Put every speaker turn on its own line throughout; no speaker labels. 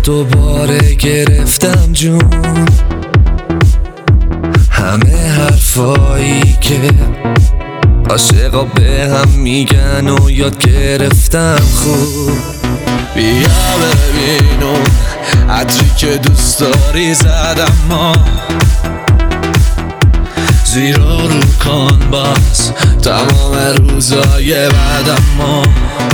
دوباره گرفتم جون، همه حرفایی که عاشقا به هم میگن و یاد گرفتم خوب. بیا ببین اون عطری که دوست داری زدم ما، زیرا رو کن باز تمام روزای بعدم ما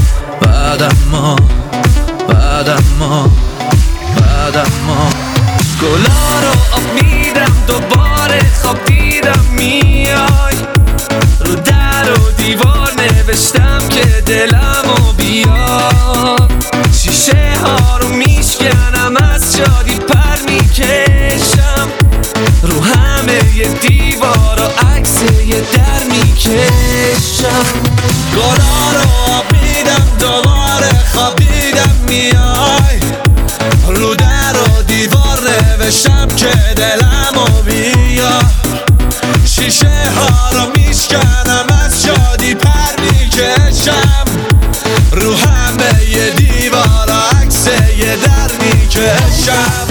گلا رو آب میدم دوباره خواب دیدم میای، رو در و دیوار نوشتم که دلمو بیار، شیشه ها رو میشکنم از شادی پر میکشم، رو همه ی دیوار و عکس یه در میکشم. گلا رو آب میدم دوباره خواب دیدم میای، رو در و دیوار نوشتم که دلمو بیار، شیشه ها رو میشکنم از شادی پر میکشم، رو همه ی دیوار و عکس یه در میکشم.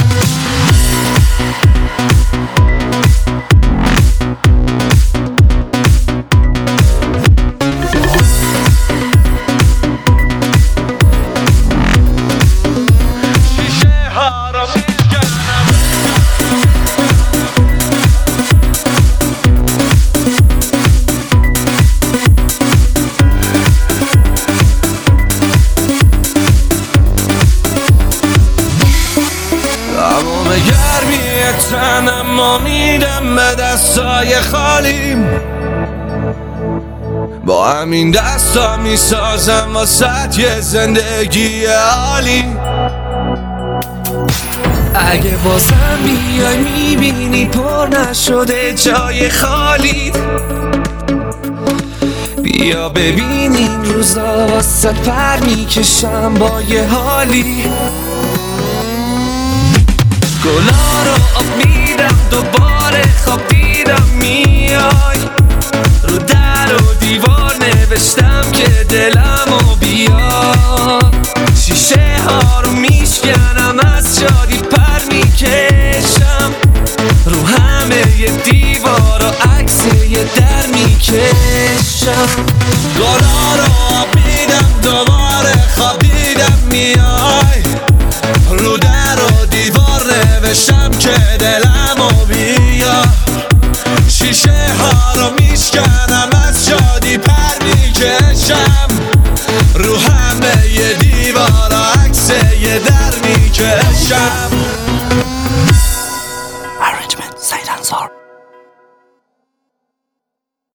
گرمی تنم و میدم به دستای خالیم، با همین دستا میسازم واسه یه زندگی عالی. اگه بازم بیای میبینی پر نشده جای خالی، بیا ببین این روزا واسه پر میکشم با یه حالی. گلا رو آب میدم دوباره خواب دیدم میای، رو در و دیوار نوشتم که دلمو بیار، شیشه ها رو میشکنم از شادی پر میکشم، رو همه ی دیوار و عکس یه در میکشم. گلا رو آب میدم دوباره خواب دیدم میای، رو در و دیوار نوشتم که دلمو بیار، شیشه ها رو میشکنم از شادی پر میکشم، رو